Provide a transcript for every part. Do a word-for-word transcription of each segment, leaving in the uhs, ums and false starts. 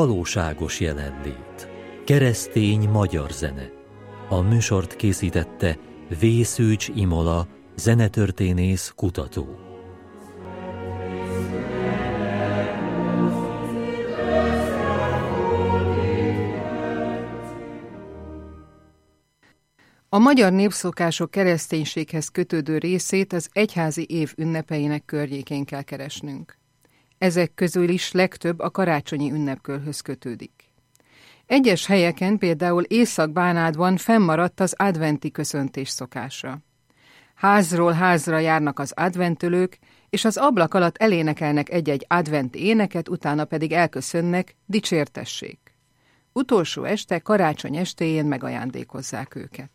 valóságos jelenlét. Keresztény magyar zene. A műsort készítette V. Szűcs Imola, zenetörténész, kutató. A magyar népszokások kereszténységhez kötődő részét az egyházi év ünnepeinek környékén kell keresnünk. Ezek közül is legtöbb a karácsonyi ünnepkörhöz kötődik. Egyes helyeken, például Észak-Bánátban fennmaradt az adventi köszöntés szokása. Házról házra járnak az adventölők, és az ablak alatt elénekelnek egy-egy adventi éneket, utána pedig elköszönnek, dicsértessék. Utolsó este, karácsony estéjén megajándékozzák őket.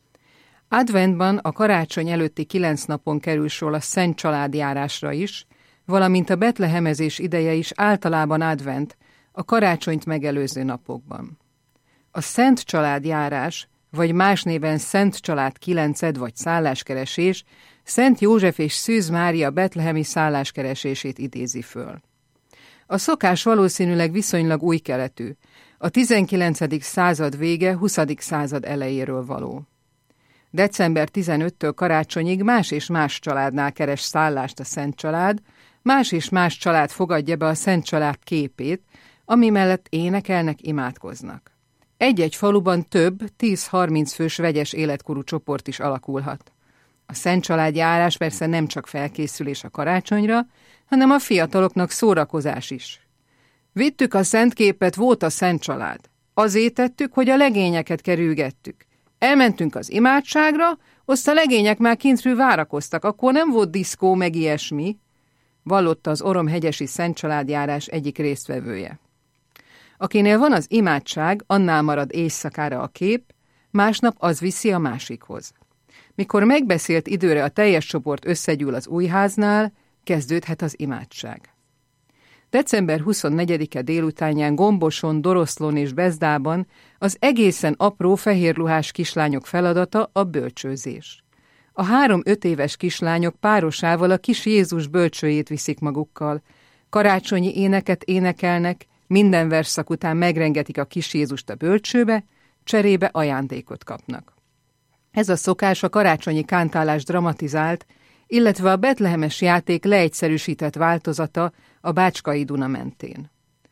Adventban a karácsony előtti kilenc napon kerül sor a Szent Családjárásra is, valamint a betlehemezés ideje is általában advent, a karácsonyt megelőző napokban. A Szent Családjárás, vagy más néven Szent Család kilenced vagy szálláskeresés, Szent József és Szűz Mária betlehemi szálláskeresését idézi föl. A szokás valószínűleg viszonylag új keletű, a tizenkilencedik század vége, huszadik század elejéről való. december tizenötödikétől karácsonyig más és más családnál keres szállást a Szent Család, más és más család fogadja be a Szent Család képét, ami mellett énekelnek, imádkoznak. Egy-egy faluban több, tíz-harminc fős vegyes életkorú csoport is alakulhat. A Szent Család járás persze nem csak felkészülés a karácsonyra, hanem a fiataloknak szórakozás is. Vittük a szent képet, volt a Szent Család. Azért tettük, hogy a legényeket kerülgettük. Elmentünk az imádságra, azt a legények már kintről várakoztak, akkor nem volt diszkó meg ilyesmi, vallotta az oromhegyesi Szent Családjárás egyik résztvevője. Akinél van az imádság, annál marad éjszakára a kép, másnap az viszi a másikhoz. Mikor megbeszélt időre a teljes csoport összegyűl az újháznál, kezdődhet az imádság. december huszonnegyedike délutánján Gomboson, Doroszlón és Bezdában az egészen apró fehérruhás kislányok feladata a bölcsőzés. A három-öt éves kislányok párosával a kis Jézus bölcsőjét viszik magukkal, karácsonyi éneket énekelnek, minden versszak után megrengetik a kis Jézust a bölcsőbe, cserébe ajándékot kapnak. Ez a szokás a karácsonyi kántálás dramatizált, illetve a betlehemes játék leegyszerűsített változata a Bácskai Duna mentén.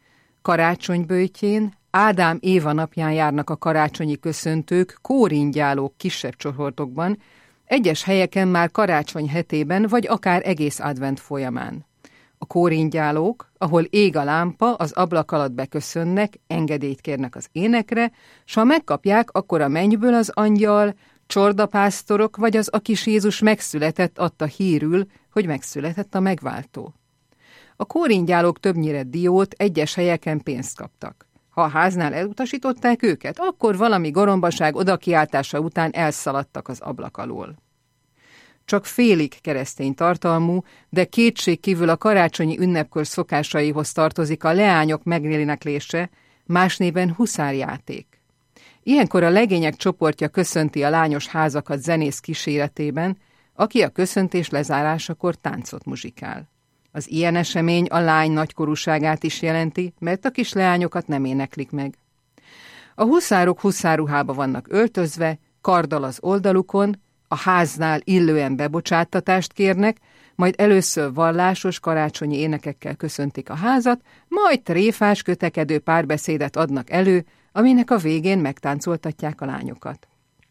Karácsonyböjtjén, Ádám Éva napján járnak a karácsonyi köszöntők kóringyálók kisebb csoportokban, egyes helyeken már karácsony hetében vagy akár egész advent folyamán. A kóringyálók, ahol ég a lámpa, az ablak alatt beköszönnek, engedélyt kérnek az énekre, s ha megkapják, akkor a mennyből az angyal, csordapásztorok vagy az a kis Jézus megszületett adta hírül, hogy megszületett a megváltó. A kóringyálók többnyire diót, egyes helyeken pénzt kaptak. Ha a háznál elutasították őket, akkor valami gorombaság odakiáltása után elszaladtak az ablak alól. Csak félig keresztény tartalmú, de kétségkívül a karácsonyi ünnepkör szokásaihoz tartozik a leányok megéneklése, más néven huszárjáték. Ilyenkor a legények csoportja köszönti a lányos házakat zenész kíséretében, aki a köszöntés lezárásakor táncot muzsikál. Az ilyen esemény a lány nagykorúságát is jelenti, mert a kis leányokat nem éneklik meg. A huszárok huszárruhába vannak öltözve, karddal az oldalukon, a háznál illően bebocsáttatást kérnek, majd először vallásos karácsonyi énekekkel köszöntik a házat, majd tréfás, kötekedő párbeszédet adnak elő, aminek a végén megtáncoltatják a lányokat.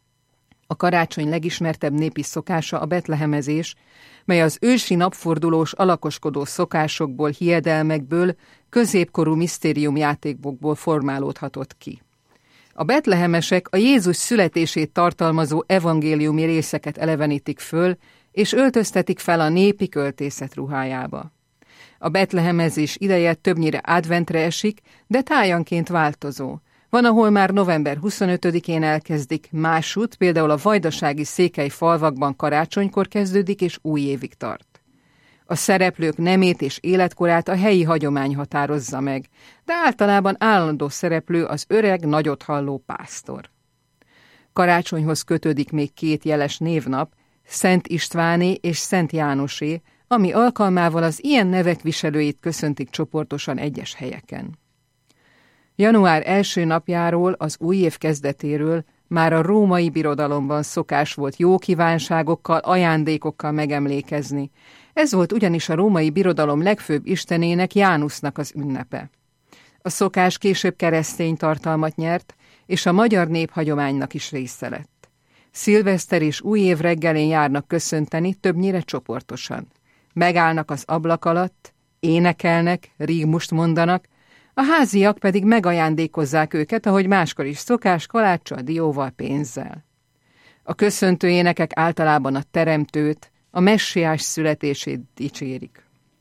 A karácsony legismertebb népi szokása a betlehemezés, mely az ősi napfordulós alakoskodó szokásokból, hiedelmekből, középkorú misztériumjátékokból formálódhatott ki. A betlehemesek a Jézus születését tartalmazó evangéliumi részeket elevenítik föl, és öltöztetik fel a népi költészet ruhájába. A betlehemezés ideje többnyire adventre esik, de tájanként változó. Van, ahol már november huszonötödikén elkezdik, másút, például a vajdasági székely falvakban karácsonykor kezdődik és új évig tart. A szereplők nemét és életkorát a helyi hagyomány határozza meg, de általában állandó szereplő az öreg, nagyot halló pásztor. Karácsonyhoz kötődik még két jeles névnap, Szent Istváné és Szent Jánosé, ami alkalmával az ilyen nevek viselőit köszöntik csoportosan egyes helyeken. Január első napjáról, az új év kezdetéről már a római birodalomban szokás volt jó kívánságokkal, ajándékokkal megemlékezni. Ez volt ugyanis a római birodalom legfőbb istenének, Jánusznak az ünnepe. A szokás később keresztény tartalmat nyert, és a magyar néphagyománynak is része lett. Szilveszter és új év reggelén járnak köszönteni, többnyire csoportosan. Megállnak az ablak alatt, énekelnek, rígmust mondanak, a háziak pedig megajándékozzák őket, ahogy máskor is szokás, kaláccsal, dióval, pénzzel. A köszöntő énekek általában a teremtőt, a messiás születését dicsérik.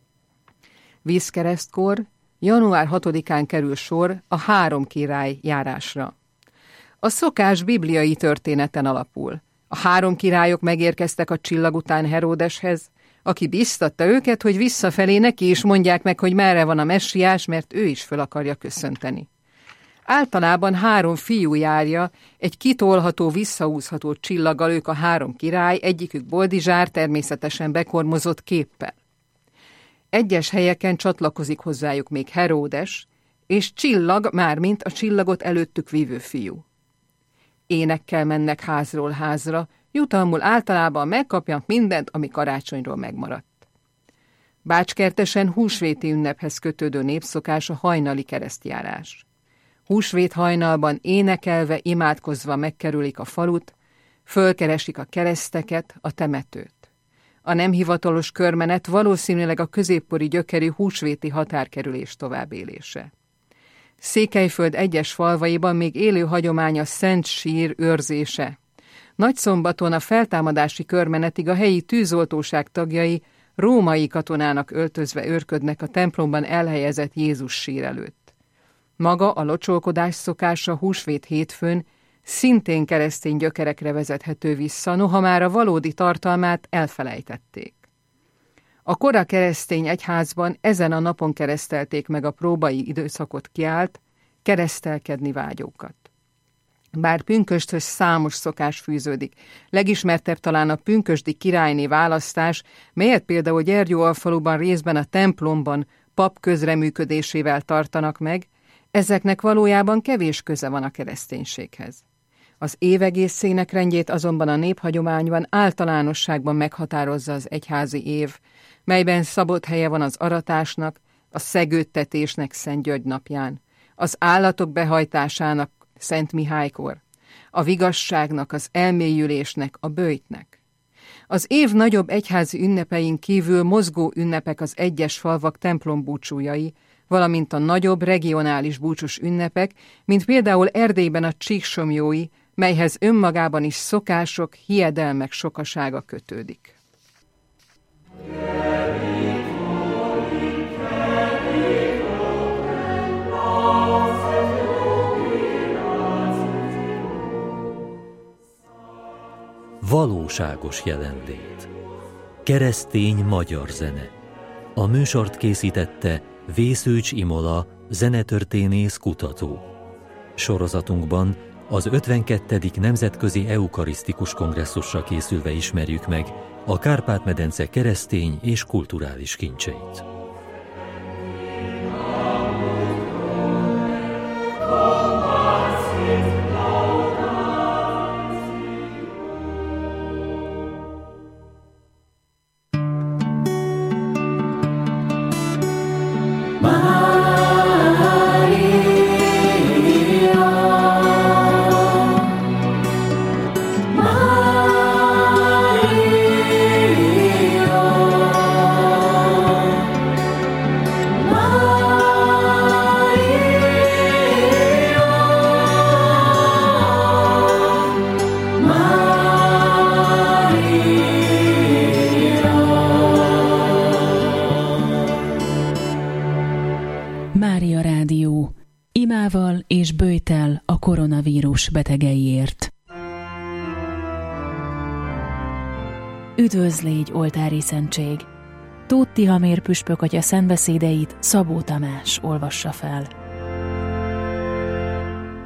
Vízkeresztkor január hatodikán kerül sor a három király járásra. A szokás bibliai történeten alapul. A három királyok megérkeztek a csillag után Heródeshez, aki biztatta őket, hogy visszafelé neki is mondják meg, hogy merre van a messiás, mert ő is föl akarja köszönteni. Általában három fiú járja, egy kitolható, visszahúzható csillaggal, ők a három király, egyikük Boldizsár, természetesen bekormozott képpel. Egyes helyeken csatlakozik hozzájuk még Heródes, és Csillag, mármint a csillagot előttük vívő fiú. Énekkel mennek házról házra, jutalmul általában megkapják mindent, ami karácsonyról megmaradt. Bácskertesen húsvéti ünnephez kötődő népszokás a hajnali keresztjárás. Húsvét hajnalban énekelve, imádkozva megkerülik a falut, fölkeresik a kereszteket, a temetőt. A nem hivatalos körmenet valószínűleg a középkori gyökerű húsvéti határkerülés továbbélése. Székelyföld egyes falvaiban még élő hagyomány a Szent Sír őrzése. Nagyszombaton a feltámadási körmenetig a helyi tűzoltóság tagjai római katonának öltözve őrködnek a templomban elhelyezett Jézus sír előtt. Maga a locsolkodás szokása húsvét hétfőn szintén keresztény gyökerekre vezethető vissza, noha már a valódi tartalmát elfelejtették. A kora keresztény egyházban ezen a napon keresztelték meg a próbai időszakot kiállt, keresztelkedni vágyókat. Bár pünkösthöz számos szokás fűződik, legismertebb talán a pünkösdi királyné választás, melyet például Gyergyóalfaluban részben a templomban pap közreműködésével tartanak meg, ezeknek valójában kevés köze van a kereszténységhez. Az évegészének rendjét azonban a néphagyományban általánosságban meghatározza az egyházi év, melyben szabott helye van az aratásnak, a szegődtetésnek Szent György napján, az állatok behajtásának Szent Mihálykor, a vigasságnak, az elmélyülésnek, a böjtnek. Az év nagyobb egyházi ünnepein kívül mozgó ünnepek az egyes falvak templombúcsújai, valamint a nagyobb regionális búcsús ünnepek, mint például Erdélyben a csíksomjói, melyhez önmagában is szokások, hiedelmek sokasága kötődik. Valóságos jelenlét. Keresztény magyar zene. A műsort készítette Vészőcs Imola, zenetörténész, kutató. Sorozatunkban az ötvenkettedik Nemzetközi Eukarisztikus Kongresszusra készülve ismerjük meg a Kárpát-medence keresztény és kulturális kincseit. Mária Rádió, imával és böjttel a koronavírus betegeiért. Üdvözlégy, oltári szentség! Tóth Tihamér püspök atya szentbeszédeit Szabó Tamás olvassa fel.